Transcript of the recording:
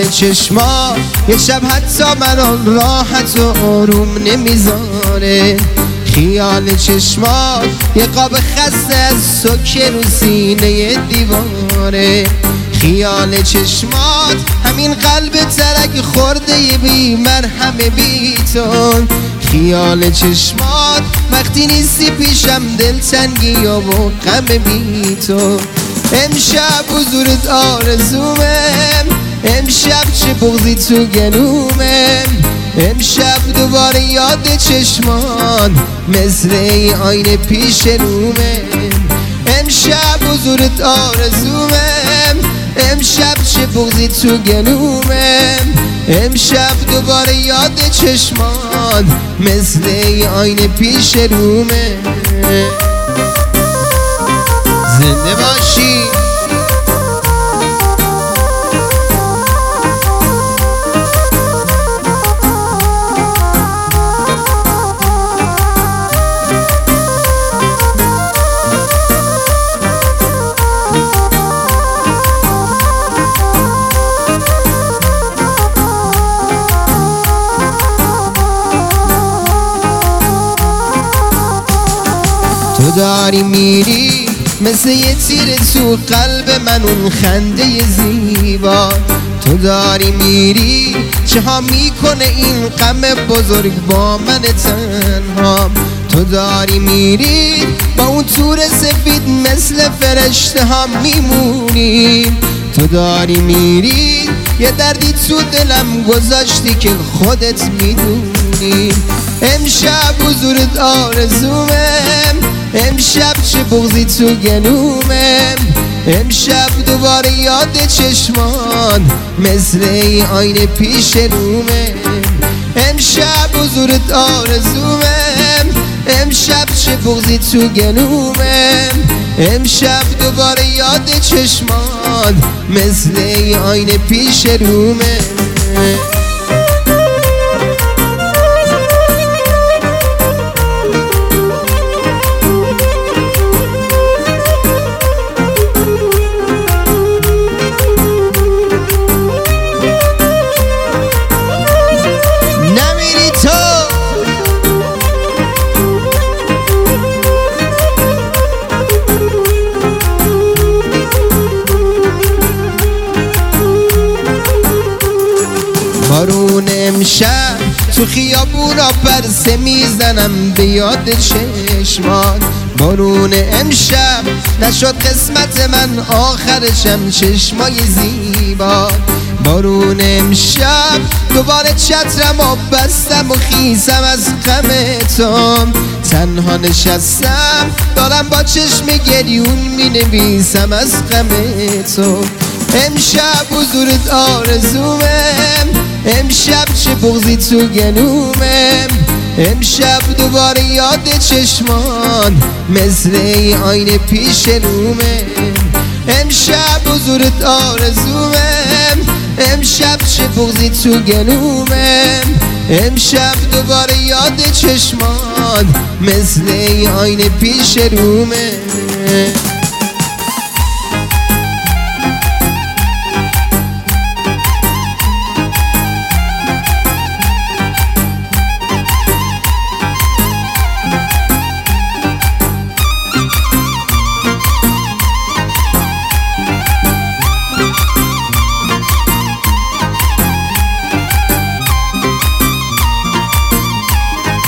چشما یه شب حتی من راحت و آروم نمیذاره. خیال چشما یه قاب خسته از سکه رو سینه دیواره. خیال چشمات همین قلب ترک خورده بی مرهم بی تو. خیال چشمات وقتی نیستی پیشم دلتنگی و غم بی تو. امشب حضورت آرزومم، امشب چه بغضی تو گلومم. امشب دوباره یاد چشمان مثل ای آینه پیش رومم. امشب حضورت آرزومم، امشب چه بغضی تو گلومم. امشب دوباره یاد چشمان مثل ای آینه پیش رومم. زنده باشی. تو داری میری مثل یه تیر تو قلب من اون خنده زیبا. تو داری میری چه ها میکنه این غم بزرگ با من تنها. تو داری میری با اون تور سفید مثل فرشته ها میمونی. تو داری میری یه دردی تو دلم گذاشتی که خودت میدونی. امشب حضورت آرزومم، امشب چه بغضی تو گلومم. امشب دوباره یاد چشمان مثل ای آینه پیش رومم. امشب حضورت آرزومم، امشب چه بغضی تو گلومم. امشب دوباره یاد چشمان مثل ای آینه پیش رومم. بارون امشب تو خیابونا پرسه میزنم به یاد چشمان. بارون امشب نشد قسمت من آخرشم چشمای زیبا. بارون امشب دوباره چترم و بستم و خیسم از غم تو. تنها نشستم دارم با چشم گریون می نویسم از غم تو. امشب حضورت آرزومم، امشب چه بغضی تو گلومم. امشب دوباره یاد چشمان مثل ای آینه پیش رومم. امشب حضورت آرزومم، امشب چه بغضی تو گلومم. امشب دوباره یاد چشمان مثل ای آینه پیش رومم.